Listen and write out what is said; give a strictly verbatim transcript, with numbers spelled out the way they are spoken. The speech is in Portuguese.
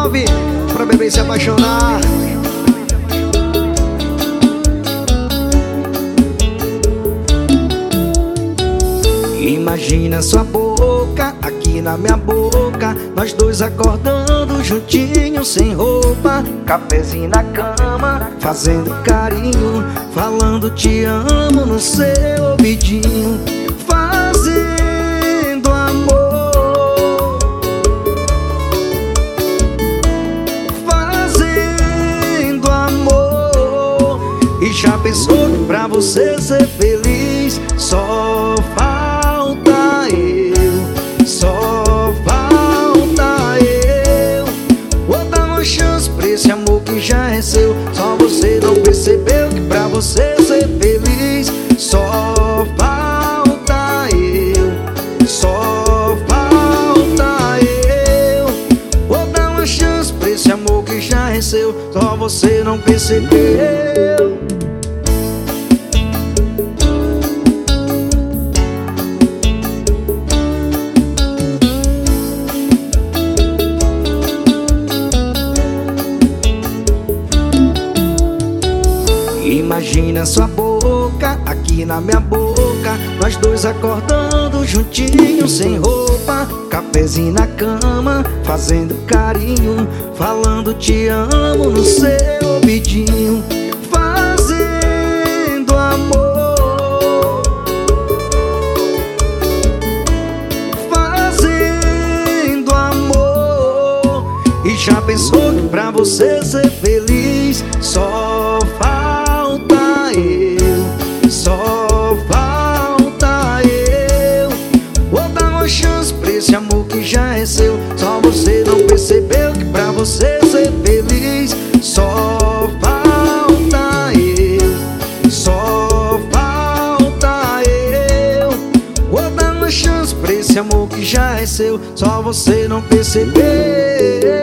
nove pra bebê se apaixonar. Imagina sua boca aqui na minha boca, nós dois acordando juntinhos sem roupa, cafezinho na cama, fazendo carinho, falando te amo no seu ouvidinho, fazendo amor, fazendo amor. E já pensou que pra você ser feliz só falta eu, só falta eu. Vou dar uma chance pra esse amor que já é seu. Só você não percebeu que pra você ser feliz só falta eu, só falta eu. Vou dar uma chance pra esse amor que já é seu. Só você não percebeu. Imagina sua boca aqui na minha boca, nós dois acordando juntinhos sem roupa, cafezinho na cama, fazendo carinho, falando te amo no seu ouvidinho, fazendo amor, fazendo amor. E já pensou que pra você ser feliz só falta eu, só falta eu. Vou dar uma chance pra esse amor que já é seu. Só você não percebeu que pra você ser feliz só falta eu, só falta eu. Vou dar uma chance pra esse amor que já é seu. Só você não percebeu.